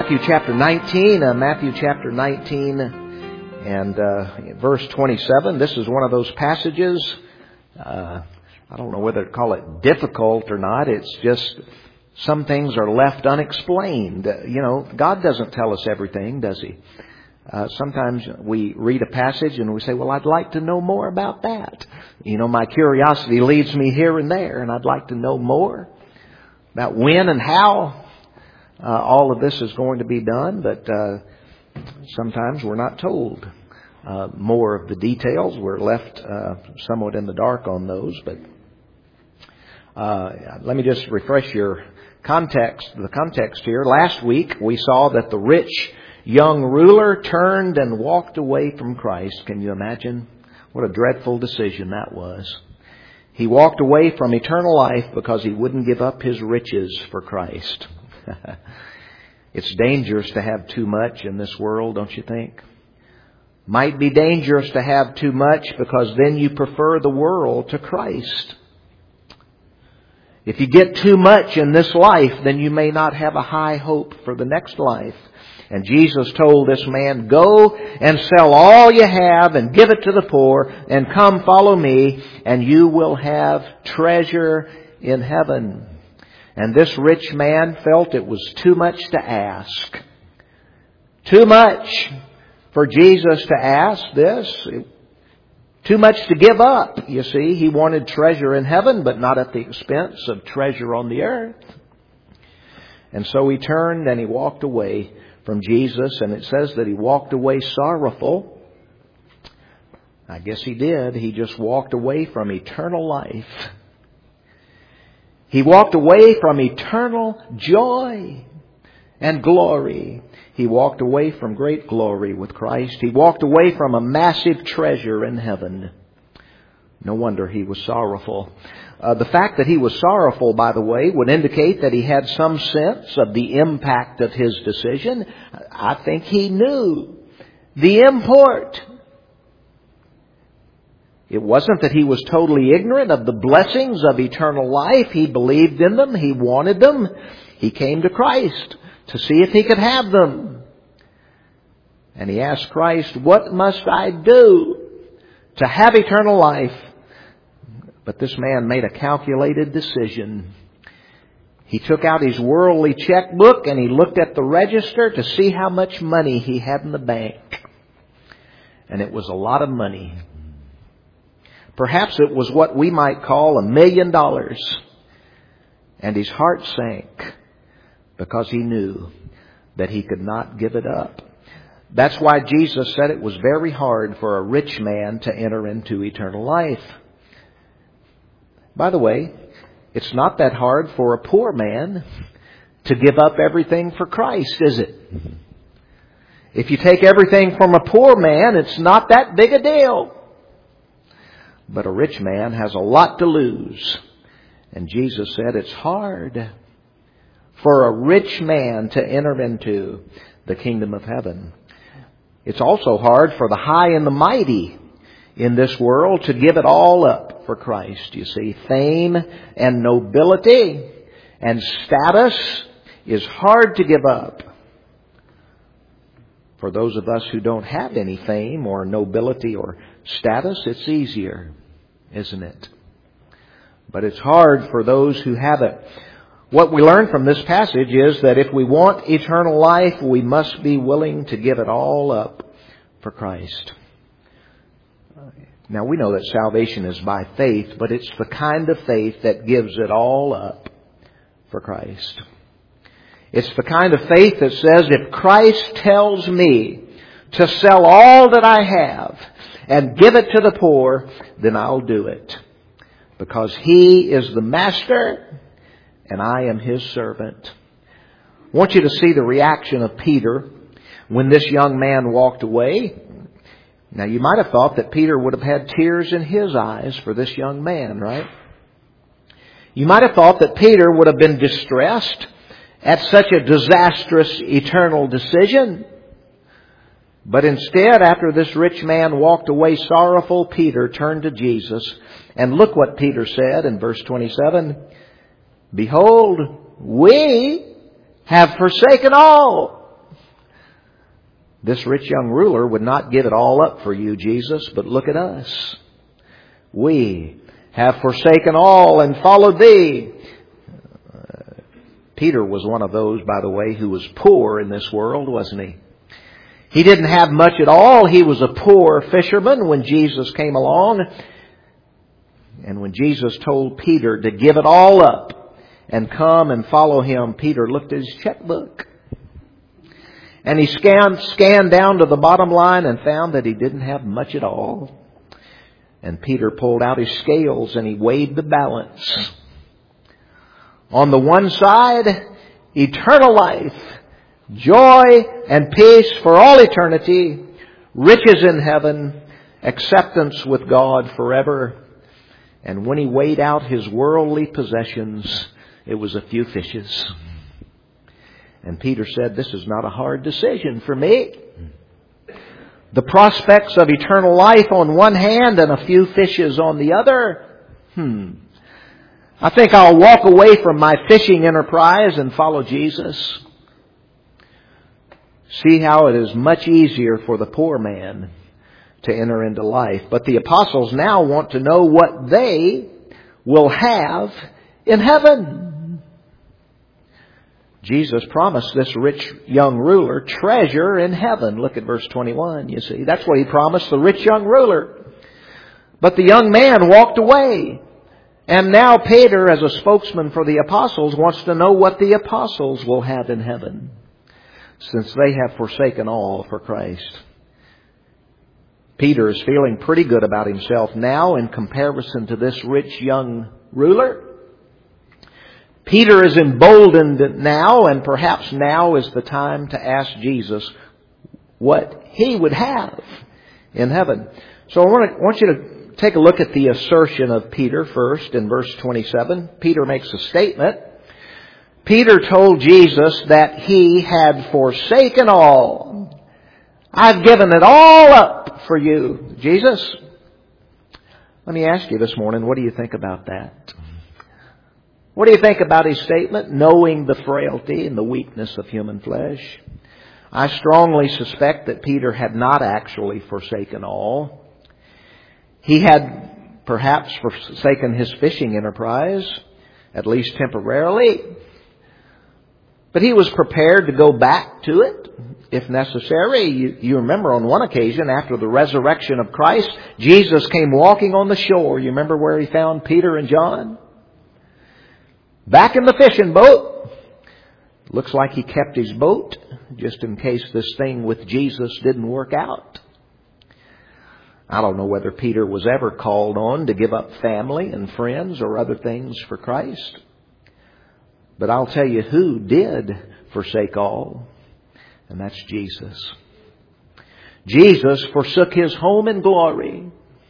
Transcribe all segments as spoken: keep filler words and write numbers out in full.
Matthew chapter nineteen, uh, Matthew chapter nineteen and uh, verse twenty-seven. This is one of those passages, uh, I don't know whether to call it difficult or not. It's just some things are left unexplained. Uh, you know, God doesn't tell us everything, does He? Uh, sometimes we read a passage and we say, well, I'd like to know more about that. You know, my curiosity leads me here and there, and I'd like to know more about when and how uh, all of this is going to be done. But uh, sometimes we're not told uh, more of the details. We're left uh, somewhat in the dark on those. But uh, let me just refresh your context, the context here. Last week we saw that the rich young ruler turned and walked away from Christ. Can you imagine? What a dreadful decision that was. He walked away from eternal life because he wouldn't give up his riches for Christ. It's dangerous to have too much in this world, don't you think? Might be dangerous to have too much because then you prefer the world to Christ. If you get too much in this life, then you may not have a high hope for the next life. And Jesus told this man, go and sell all you have and give it to the poor and come follow me and you will have treasure in heaven. And this rich man felt it was too much to ask. Too much for Jesus to ask this. Too much to give up. You see, he wanted treasure in heaven, but not at the expense of treasure on the earth. And so he turned and he walked away from Jesus, and it says that he walked away sorrowful. I guess he did. He just walked away from eternal life. He walked away from eternal joy and glory. He walked away from great glory with Christ. He walked away from a massive treasure in heaven. No wonder he was sorrowful. Uh, the fact that he was sorrowful, by the way, would indicate that he had some sense of the impact of his decision. I think he knew the import. It wasn't that he was totally ignorant of the blessings of eternal life. He believed in them. He wanted them. He came to Christ to see if he could have them. And he asked Christ, what must I do to have eternal life? But this man made a calculated decision. He took out his worldly checkbook and he looked at the register to see how much money he had in the bank. And it was a lot of money. Perhaps it was what we might call a million dollars. And his heart sank because he knew that he could not give it up. That's why Jesus said it was very hard for a rich man to enter into eternal life. By the way, it's not that hard for a poor man to give up everything for Christ, is it? If you take everything from a poor man, it's not that big a deal. But a rich man has a lot to lose. And Jesus said it's hard for a rich man to enter into the kingdom of heaven. It's also hard for the high and the mighty in this world to give it all up for Christ. You see, fame and nobility and status is hard to give up. For those of us who don't have any fame or nobility or status, it's easier, isn't it? But it's hard for those who have it. What we learn from this passage is that if we want eternal life, we must be willing to give it all up for Christ. Now, we know that salvation is by faith, but it's the kind of faith that gives it all up for Christ. It's the kind of faith that says, if Christ tells me to sell all that I have and give it to the poor, then I'll do it. Because He is the master and I am His servant. I want you to see the reaction of Peter when this young man walked away. Now, you might have thought that Peter would have had tears in his eyes for this young man, right? You might have thought that Peter would have been distressed at such a disastrous eternal decision. But instead, after this rich man walked away sorrowful, Peter turned to Jesus. And look what Peter said in verse twenty-seven. Behold, we have forsaken all This rich young ruler would not give it all up for you, Jesus, but look at us. We have forsaken all and followed Thee. Uh, Peter was one of those, by the way, who was poor in this world, wasn't he? He didn't have much at all. He was a poor fisherman when Jesus came along. And when Jesus told Peter to give it all up and come and follow Him, Peter looked at his checkbook. And he scanned, scanned down to the bottom line and found that he didn't have much at all. And Peter pulled out his scales and he weighed the balance. On the one side, eternal life, joy and peace for all eternity, riches in heaven, acceptance with God forever. And when he weighed out his worldly possessions, it was a few fishes. And Peter said, this is not a hard decision for me. The prospects of eternal life on one hand and a few fishes on the other. Hmm. I think I'll walk away from my fishing enterprise and follow Jesus. See how it is much easier for the poor man to enter into life. But the apostles now want to know what they will have in heaven. Jesus promised this rich young ruler treasure in heaven. Look at verse twenty-one, you see. That's what He promised the rich young ruler. But the young man walked away. And now Peter, as a spokesman for the apostles, wants to know what the apostles will have in heaven, since they have forsaken all for Christ. Peter is feeling pretty good about himself now in comparison to this rich young ruler. Peter is emboldened now, and perhaps now is the time to ask Jesus what He would have in heaven. So I want, to, I want you to take a look at the assertion of Peter first in verse twenty-seven. Peter makes a statement. Peter told Jesus that he had forsaken all. I've given it all up for you, Jesus. Let me ask you this morning, what do you think about that? What do you think about his statement, knowing the frailty and the weakness of human flesh? I strongly suspect that Peter had not actually forsaken all. He had perhaps forsaken his fishing enterprise, at least temporarily. But he was prepared to go back to it if necessary. You, you remember on one occasion after the resurrection of Christ, Jesus came walking on the shore. You remember where He found Peter and John? Back in the fishing boat. Looks like he kept his boat just in case this thing with Jesus didn't work out. I don't know whether Peter was ever called on to give up family and friends or other things for Christ. But I'll tell you who did forsake all, and that's Jesus. Jesus forsook His home in glory.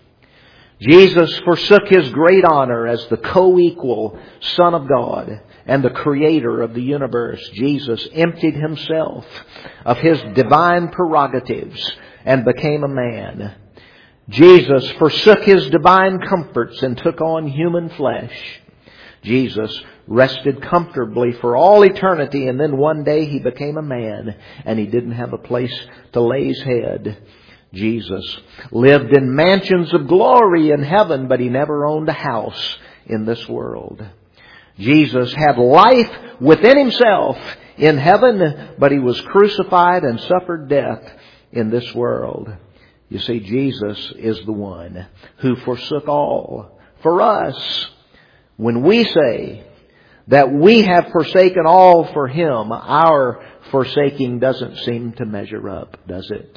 Jesus forsook His great honor as the co-equal Son of God and the Creator of the universe. Jesus emptied Himself of His divine prerogatives and became a man. Jesus forsook His divine comforts and took on human flesh. Jesus rested comfortably for all eternity, and then one day He became a man and He didn't have a place to lay His head. Jesus lived in mansions of glory in heaven, but He never owned a house in this world. Jesus had life within Himself in heaven, but He was crucified and suffered death in this world. You see, Jesus is the one who forsook all for us. When we say that we have forsaken all for Him, our forsaking doesn't seem to measure up, does it?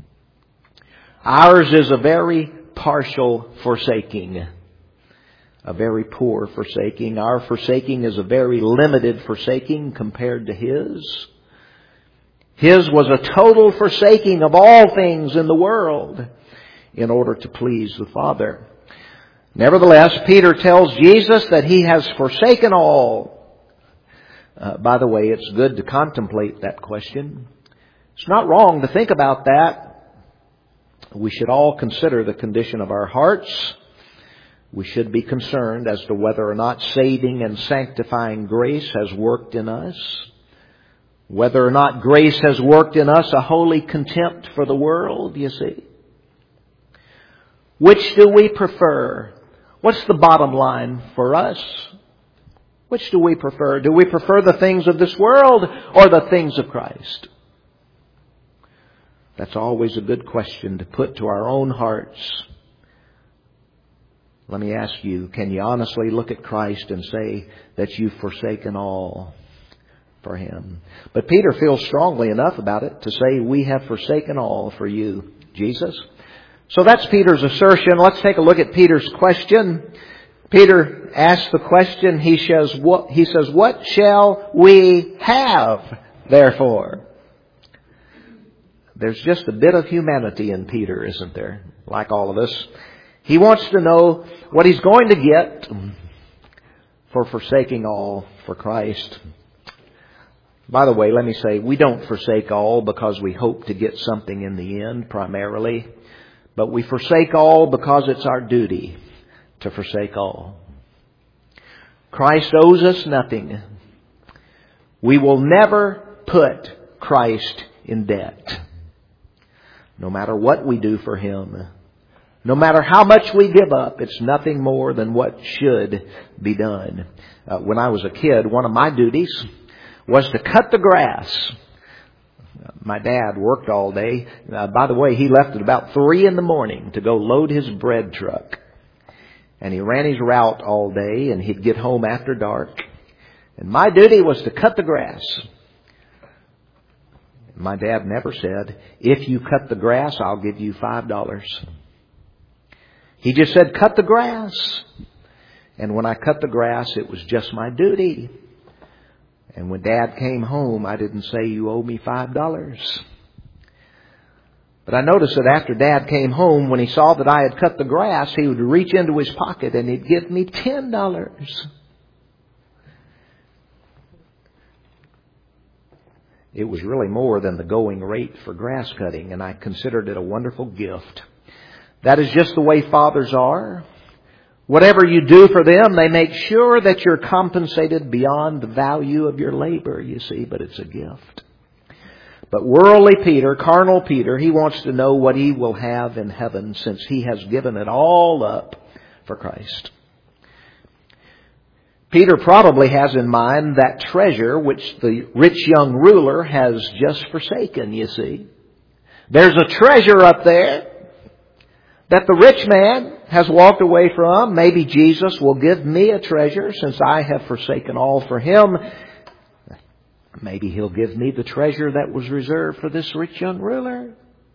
Ours is a very partial forsaking, a very poor forsaking. Our forsaking is a very limited forsaking compared to His. His was a total forsaking of all things in the world in order to please the Father. Nevertheless, Peter tells Jesus that he has forsaken all. Uh, by the way, it's good to contemplate that question. It's not wrong to think about that. We should all consider the condition of our hearts. We should be concerned as to whether or not saving and sanctifying grace has worked in us. Whether or not grace has worked in us a holy contempt for the world, you see. Which do we prefer? What's the bottom line for us? Which do we prefer? Do we prefer the things of this world or the things of Christ? That's always a good question to put to our own hearts. Let me ask you, can you honestly look at Christ and say that you've forsaken all for Him? But Peter feels strongly enough about it to say, we have forsaken all for you, Jesus. So that's Peter's assertion. Let's take a look at Peter's question. Peter asks the question, he says, what, he says, what shall we have, therefore? There's just a bit of humanity in Peter, isn't there? Like all of us. He wants to know what he's going to get for forsaking all for Christ. By the way, let me say, we don't forsake all because we hope to get something in the end, primarily. But we forsake all because it's our duty to forsake all. Christ owes us nothing. We will never put Christ in debt. No matter what we do for Him, no matter how much we give up, it's nothing more than what should be done. Uh, when I was a kid, one of my duties was to cut the grass. My dad worked all day. Uh, by the way, he left at about three in the morning to go load his bread truck. And he ran his route all day, and he'd get home after dark. And my duty was to cut the grass. My dad never said, if you cut the grass, I'll give you five dollars. He just said, cut the grass. And when I cut the grass, it was just my duty. And when Dad came home, I didn't say, you owe me five dollars. But I noticed that after Dad came home, when he saw that I had cut the grass, he would reach into his pocket and he'd give me ten dollars. It was really more than the going rate for grass cutting, and I considered it a wonderful gift. That is just the way fathers are. Whatever you do for them, they make sure that you're compensated beyond the value of your labor, you see, but it's a gift. But worldly Peter, carnal Peter, he wants to know what he will have in heaven since he has given it all up for Christ. Peter probably has in mind that treasure which the rich young ruler has just forsaken, you see. There's a treasure up there that the rich man has walked away from. Maybe Jesus will give me a treasure since I have forsaken all for Him. Maybe He'll give me the treasure that was reserved for this rich young ruler.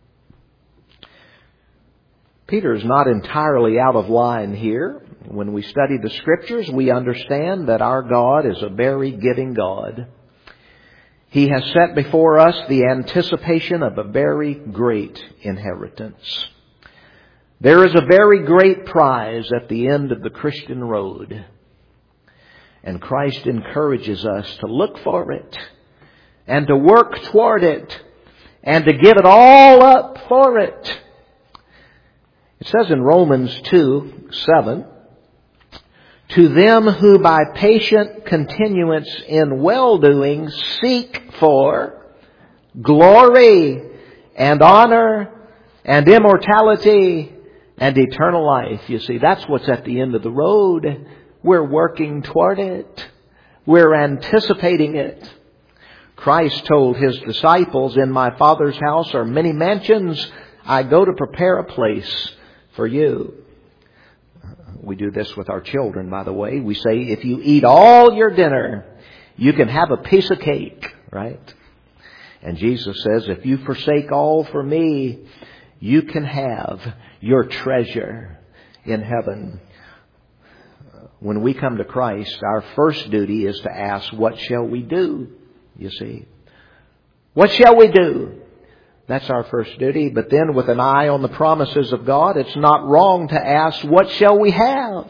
Peter is not entirely out of line here. When we study the Scriptures, we understand that our God is a very giving God. He has set before us the anticipation of a very great inheritance. There is a very great prize at the end of the Christian road. And Christ encourages us to look for it and to work toward it and to give it all up for it. It says in Romans two seven, to them who by patient continuance in well-doing seek for glory and honor and immortality and eternal life. You see, that's what's at the end of the road. We're working toward it. We're anticipating it. Christ told His disciples, in my Father's house are many mansions. I go to prepare a place for you. We do this with our children, by the way. We say, if you eat all your dinner, you can have a piece of cake, right? And Jesus says, if you forsake all for me, you can have your treasure in heaven. When we come to Christ, our first duty is to ask, what shall we do? You see, what shall we do? That's our first duty. But then with an eye on the promises of God, it's not wrong to ask, what shall we have?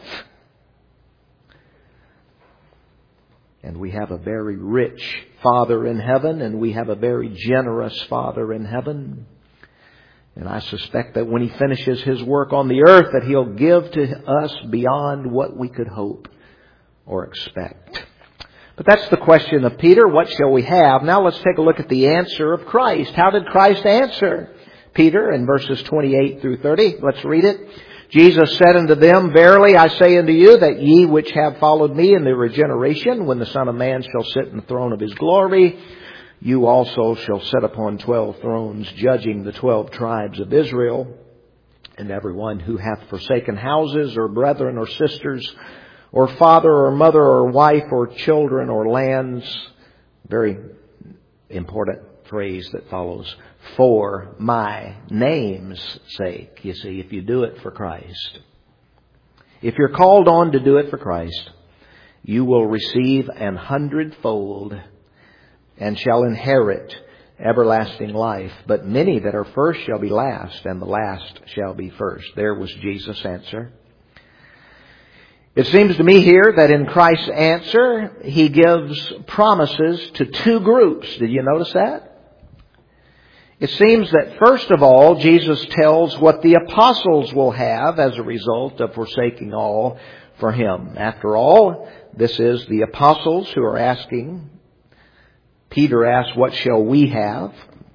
And we have a very rich Father in heaven, and we have a very generous Father in heaven. And I suspect that when He finishes His work on the earth, that He'll give to us beyond what we could hope or expect. But that's the question of Peter. What shall we have? Now let's take a look at the answer of Christ. How did Christ answer Peter in verses twenty-eight through thirty? Let's read it. Jesus said unto them, Verily I say unto you, that ye which have followed me in the regeneration, when the Son of Man shall sit in the throne of his glory, you also shall sit upon twelve thrones, judging the twelve tribes of Israel. And every one who hath forsaken houses, or brethren, or sisters, or father, or mother, or wife, or children, or lands, very important phrase that follows, for my name's sake. You see, if you do it for Christ, if you're called on to do it for Christ, you will receive an hundredfold and shall inherit everlasting life. But many that are first shall be last, and the last shall be first. There was Jesus' answer. It seems to me here that in Christ's answer, He gives promises to two groups. Did you notice that? It seems that first of all, Jesus tells what the apostles will have as a result of forsaking all for Him. After all, this is the apostles who are asking. Peter asked, what shall we have?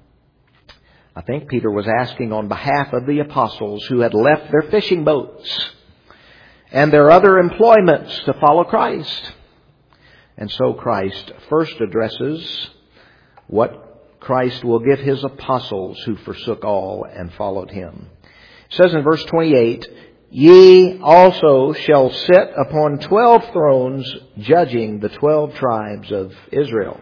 I think Peter was asking on behalf of the apostles who had left their fishing boats and their other employments to follow Christ. And so Christ first addresses what Christ will give His apostles who forsook all and followed Him. It says in verse twenty-eight, Ye also shall sit upon twelve thrones, judging the twelve tribes of Israel.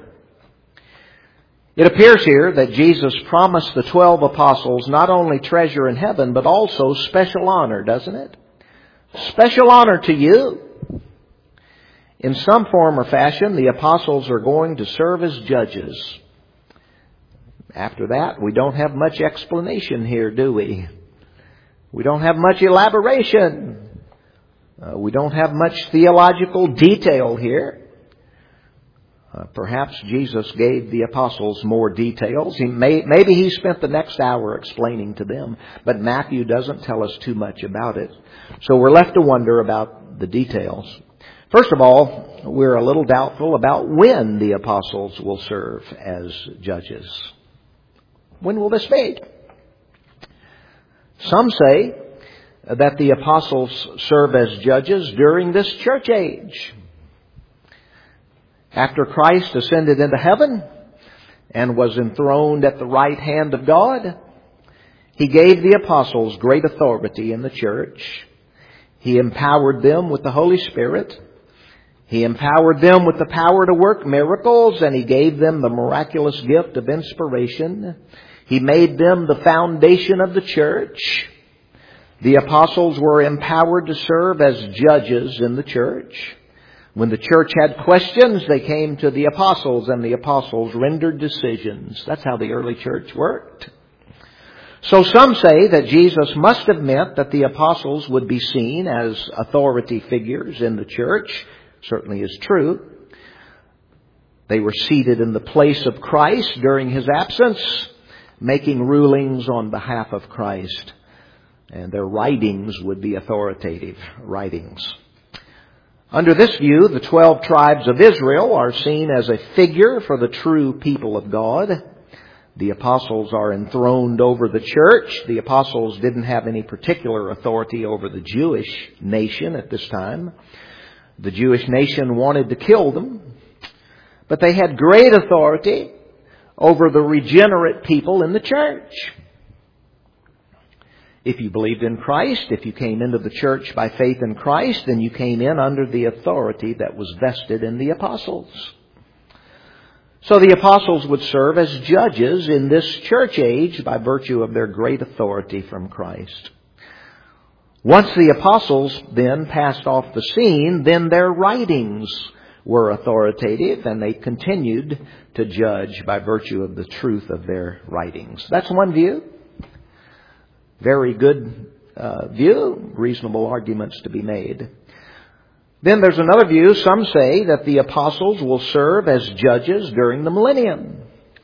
It appears here that Jesus promised the twelve apostles not only treasure in heaven, but also special honor, doesn't it? Special honor to you. In some form or fashion, the apostles are going to serve as judges. After that, we don't have much explanation here, do we? We don't have much elaboration. Uh, we don't have much theological detail here. Uh, perhaps Jesus gave the apostles more details. He may, maybe he spent the next hour explaining to them, but Matthew doesn't tell us too much about it. So we're left to wonder about the details. First of all, we're a little doubtful about when the apostles will serve as judges. When will this be? Some say that the apostles serve as judges during this church age. After Christ ascended into heaven and was enthroned at the right hand of God, He gave the apostles great authority in the church. He empowered them with the Holy Spirit. He empowered them with the power to work miracles, and He gave them the miraculous gift of inspiration. He made them the foundation of the church. The apostles were empowered to serve as judges in the church. When the church had questions, they came to the apostles, and the apostles rendered decisions. That's how the early church worked. So some say that Jesus must have meant that the apostles would be seen as authority figures in the church. Certainly is true. They were seated in the place of Christ during His absence, making rulings on behalf of Christ. And their writings would be authoritative writings. Under this view, the twelve tribes of Israel are seen as a figure for the true people of God. The apostles are enthroned over the church. The apostles didn't have any particular authority over the Jewish nation at this time. The Jewish nation wanted to kill them, but they had great authority over the regenerate people in the church. If you believed in Christ, if you came into the church by faith in Christ, then you came in under the authority that was vested in the apostles. So the apostles would serve as judges in this church age by virtue of their great authority from Christ. Once the apostles then passed off the scene, then their writings were authoritative, and they continued to judge by virtue of the truth of their writings. That's one view. Very good uh, view. Reasonable arguments to be made. Then there's another view. Some say that the apostles will serve as judges during the millennium.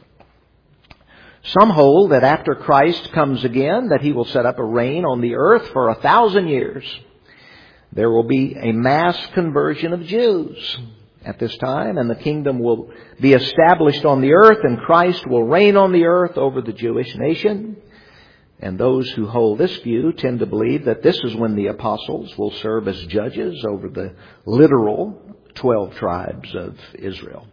Some hold that after Christ comes again, that He will set up a reign on the earth for a thousand years. There will be a mass conversion of Jews. at this time, and the kingdom will be established on the earth, and Christ will reign on the earth over the Jewish nation. And those who hold this view tend to believe that this is when the apostles will serve as judges over the literal twelve tribes of Israel.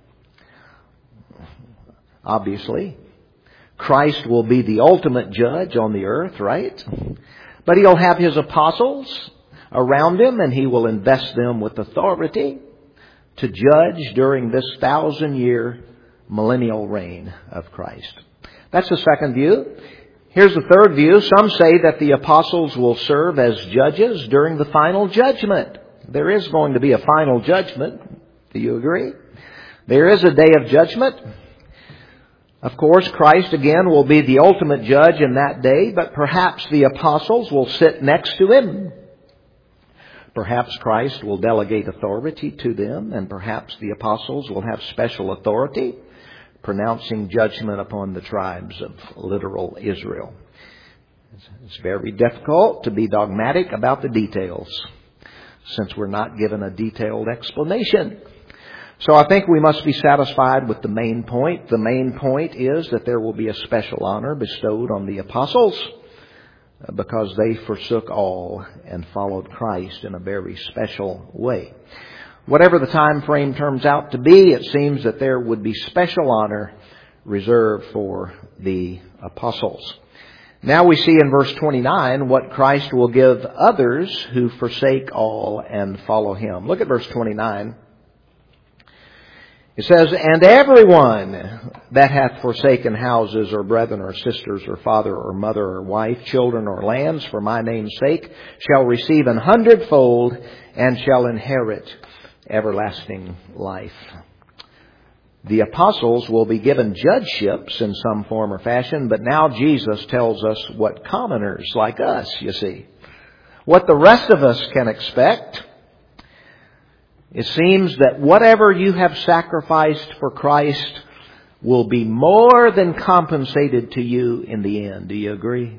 Obviously, Christ will be the ultimate judge on the earth, right? But He'll have His apostles around Him, and He will invest them with authority to judge during this thousand-year millennial reign of Christ. That's the second view. Here's the third view. Some say that the apostles will serve as judges during the final judgment. There is going to be a final judgment. Do you agree? There is a day of judgment. Of course, Christ again will be the ultimate judge in that day, but perhaps the apostles will sit next to Him. Perhaps Christ will delegate authority to them, and perhaps the apostles will have special authority, pronouncing judgment upon the tribes of literal Israel. It's very difficult to be dogmatic about the details, since we're not given a detailed explanation. So I think we must be satisfied with the main point. The main point is that there will be a special honor bestowed on the apostles because they forsook all and followed Christ in a very special way. Whatever the time frame turns out to be, it seems that there would be special honor reserved for the apostles. Now we see in verse twenty-nine what Christ will give others who forsake all and follow Him. Look at verse twenty-nine. It says, "And everyone that hath forsaken houses or brethren or sisters or father or mother or wife, children or lands for my name's sake shall receive an hundredfold and shall inherit everlasting life." The apostles will be given judgeships in some form or fashion, but now Jesus tells us what commoners like us, you see, what the rest of us can expect. It seems that whatever you have sacrificed for Christ will be more than compensated to you in the end. Do you agree?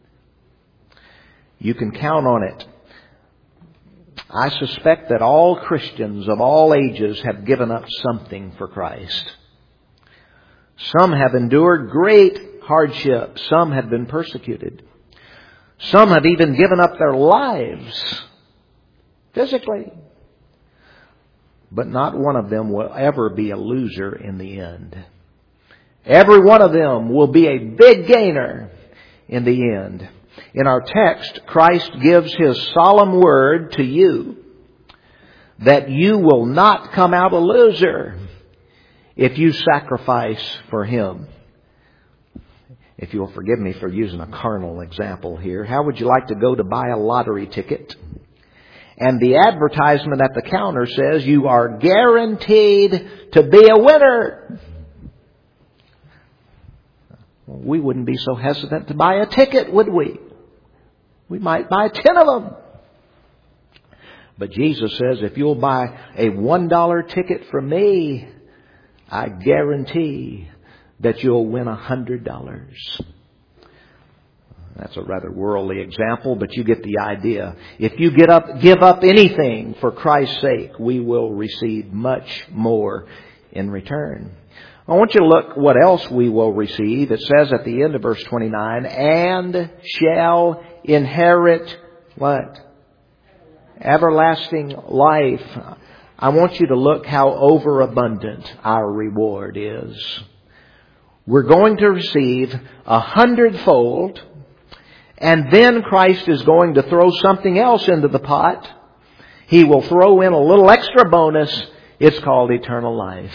You can count on it. I suspect that all Christians of all ages have given up something for Christ. Some have endured great hardship. Some have been persecuted. Some have even given up their lives physically. But not one of them will ever be a loser in the end. Every one of them will be a big gainer in the end. In our text, Christ gives His solemn word to you that you will not come out a loser if you sacrifice for Him. If you'll forgive me for using a carnal example here, how would you like to go to buy a lottery ticket? And the advertisement at the counter says you are guaranteed to be a winner. We wouldn't be so hesitant to buy a ticket, would we? We might buy ten of them. But Jesus says, if you'll buy a one dollar ticket from me, I guarantee that you'll win a hundred dollars. That's a rather worldly example, but you get the idea. If you get up, give up anything for Christ's sake, we will receive much more in return. I want you to look what else we will receive. It says at the end of verse twenty-nine, and shall inherit what? Everlasting life. I want you to look how overabundant our reward is. We're going to receive a hundredfold. And then Christ is going to throw something else into the pot. He will throw in a little extra bonus. It's called eternal life.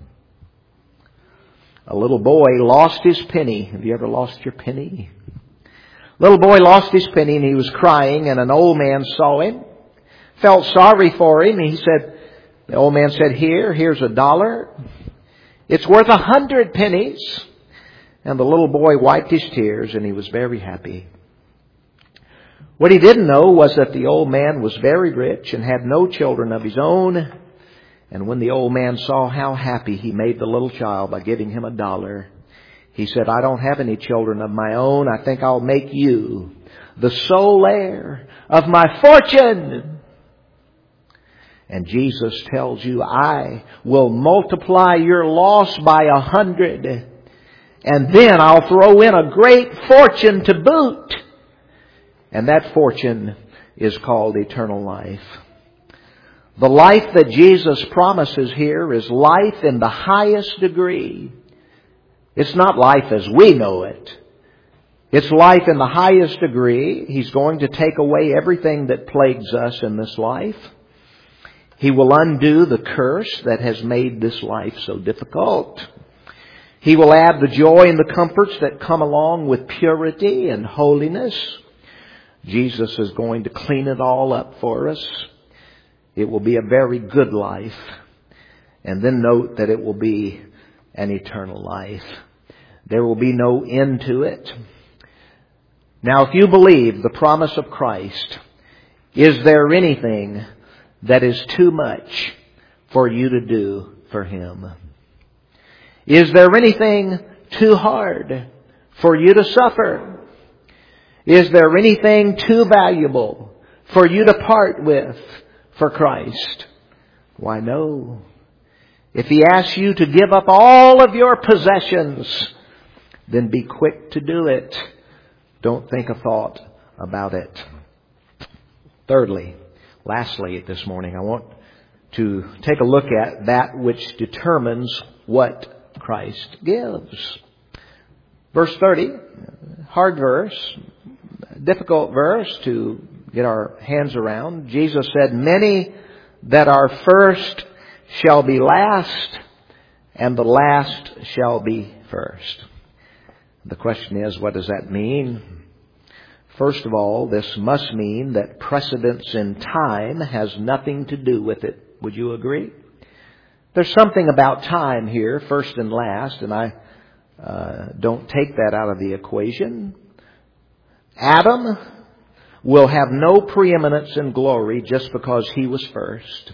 A little boy lost his penny. Have you ever lost your penny? Little boy lost his penny and he was crying, and an old man saw him, felt sorry for him. He said, the old man said, here, here's a dollar. It's worth a hundred pennies. And the little boy wiped his tears and he was very happy. What he didn't know was that the old man was very rich and had no children of his own. And when the old man saw how happy he made the little child by giving him a dollar, he said, I don't have any children of my own. I think I'll make you the sole heir of my fortune. And Jesus tells you, I will multiply your loss by a hundred. And then I'll throw in a great fortune to boot. And that fortune is called eternal life. The life that Jesus promises here is life in the highest degree. It's not life as we know it. It's life in the highest degree. He's going to take away everything that plagues us in this life. He will undo the curse that has made this life so difficult. He will add the joy and the comforts that come along with purity and holiness. Jesus is going to clean it all up for us. It will be a very good life. And then note that it will be an eternal life. There will be no end to it. Now, if you believe the promise of Christ, is there anything that is too much for you to do for Him? Is there anything too hard for you to suffer? Is there anything too valuable for you to part with for Christ? Why, no. If He asks you to give up all of your possessions, then be quick to do it. Don't think a thought about it. Thirdly, lastly this morning, I want to take a look at that which determines what Christ gives. Verse thirty, hard verse, difficult verse to get our hands around. Jesus said, many that are first shall be last, and the last shall be first. The question is, what does that mean? First of all, this must mean that precedence in time has nothing to do with it. Would you agree? There's something about time here, first and last, and I uh, don't take that out of the equation. Adam will have no preeminence in glory just because he was first.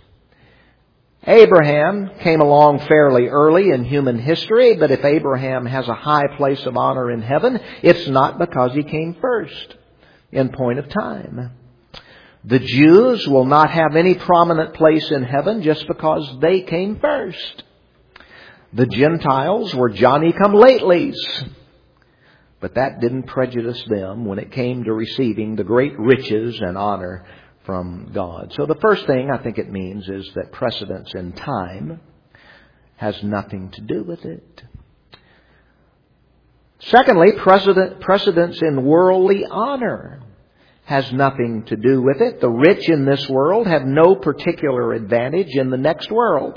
Abraham came along fairly early in human history, but if Abraham has a high place of honor in heaven, it's not because he came first in point of time. The Jews will not have any prominent place in heaven just because they came first. The Gentiles were Johnny-come-latelys, but that didn't prejudice them when it came to receiving the great riches and honor from God. So the first thing I think it means is that precedence in time has nothing to do with it. Secondly, precedence in worldly honor has nothing to do with it. The rich in this world have no particular advantage in the next world.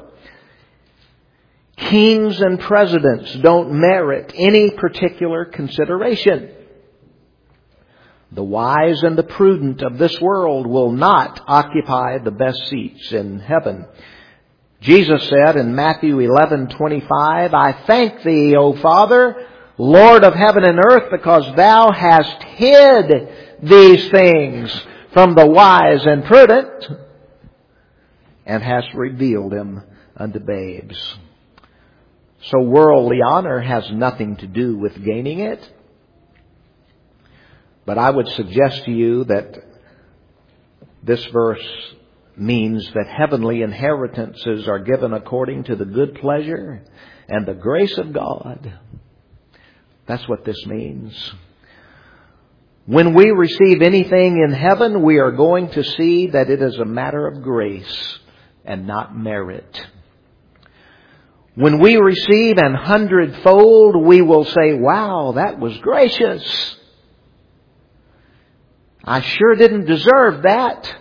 Kings and presidents don't merit any particular consideration. The wise and the prudent of this world will not occupy the best seats in heaven. Jesus said in Matthew eleven twenty-five, I thank Thee, O Father, Lord of heaven and earth, because Thou hast hid these things from the wise and prudent and hast revealed them unto babes. So worldly honor has nothing to do with gaining it. But I would suggest to you that this verse means that heavenly inheritances are given according to the good pleasure and the grace of God. That's what this means. When we receive anything in heaven, we are going to see that it is a matter of grace and not merit. When we receive an hundredfold, we will say, wow, that was gracious. I sure didn't deserve that.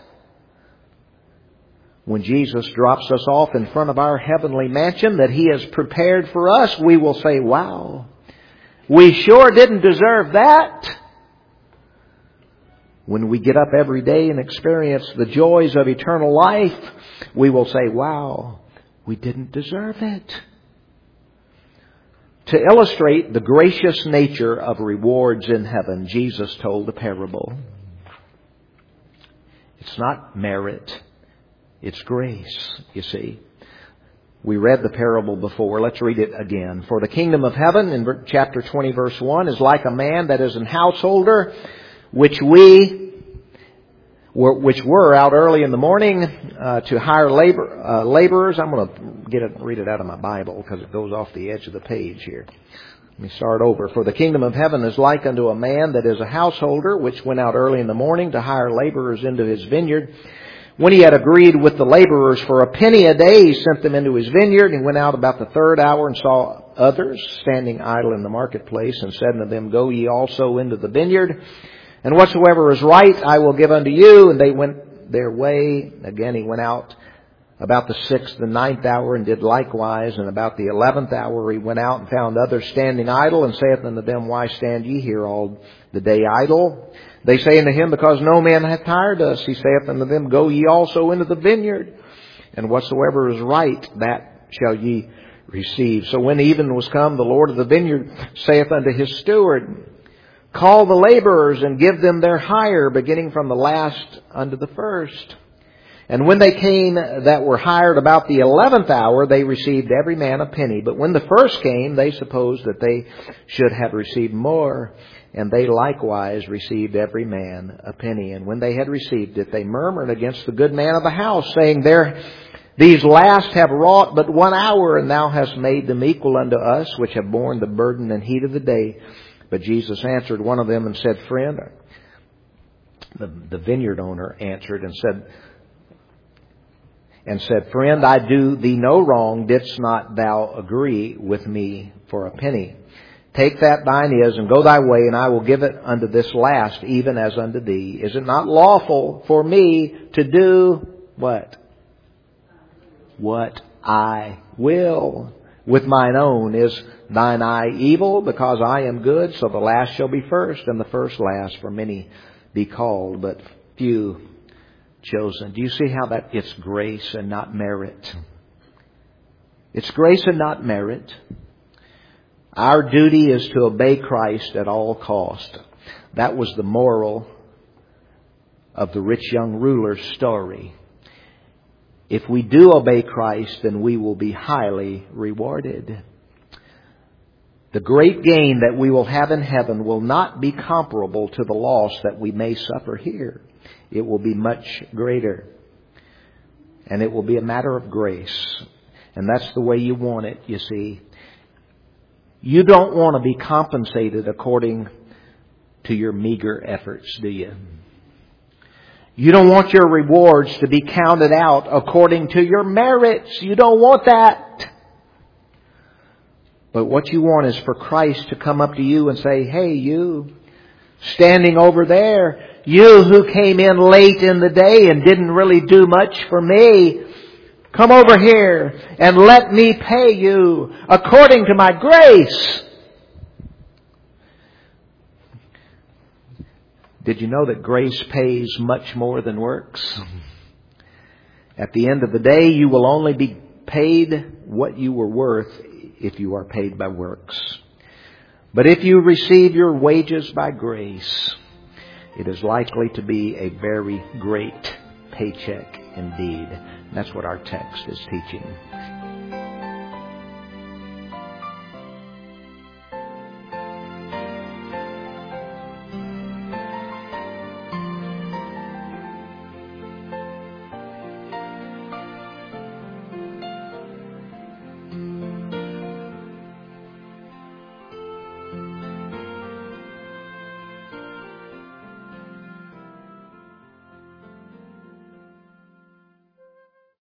When Jesus drops us off in front of our heavenly mansion that He has prepared for us, we will say, wow, we sure didn't deserve that. When we get up every day and experience the joys of eternal life, we will say, wow, we didn't deserve it. To illustrate the gracious nature of rewards in heaven, Jesus told a parable. It's not merit. It's grace, you see. We read the parable before. Let's read it again. For the kingdom of heaven, in chapter twenty, verse one, is like a man that is an householder, which we, which were out early in the morning uh, to hire labor uh, laborers. I'm going to get it, read it out of my Bible because it goes off the edge of the page here. Let me start over. For the kingdom of heaven is like unto a man that is a householder, which went out early in the morning to hire laborers into his vineyard. When he had agreed with the laborers for a penny a day, he sent them into his vineyard. He went out about the third hour and saw others standing idle in the marketplace, and said unto them, Go ye also into the vineyard, and whatsoever is right I will give unto you. And they went their way. Again he went out about the sixth and ninth hour, and did likewise. And about the eleventh hour he went out and found others standing idle, and saith unto them, Why stand ye here all the day idle? They say unto him, Because no man hath hired us. He saith unto them, Go ye also into the vineyard, and whatsoever is right, that shall ye receive. So when even was come, the Lord of the vineyard saith unto his steward, Call the laborers, and give them their hire, beginning from the last unto the first. And when they came that were hired about the eleventh hour, they received every man a penny. But when the first came, they supposed that they should have received more. And they likewise received every man a penny. And when they had received it, they murmured against the good man of the house, saying, There, these last have wrought but one hour, and thou hast made them equal unto us, which have borne the burden and heat of the day. But Jesus answered one of them and said, Friend, the, the vineyard owner answered and said, and said, Friend, I do thee no wrong. Didst not thou agree with me for a penny? Take that thine is, and go thy way, and I will give it unto this last, even as unto thee. Is it not lawful for me to do what? What I will with mine own. Is thine eye evil? Because I am good, so the last shall be first, and the first last. For many be called, but few chosen. Do you see how that it's grace and not merit? It's grace and not merit. Our duty is to obey Christ at all cost. That was the moral of the rich young ruler's story. If we do obey Christ, then we will be highly rewarded. The great gain that we will have in heaven will not be comparable to the loss that we may suffer here. It will be much greater. And it will be a matter of grace. And that's the way you want it, you see. You don't want to be compensated according to your meager efforts, do you? You don't want your rewards to be counted out according to your merits. You don't want that. But what you want is for Christ to come up to you and say, Hey, you, standing over there, you who came in late in the day and didn't really do much for me, come over here and let me pay you according to my grace. Did you know that grace pays much more than works? At the end of the day, you will only be paid what you were worth if you are paid by works. But if you receive your wages by grace, it is likely to be a very great paycheck indeed. That's what our text is teaching.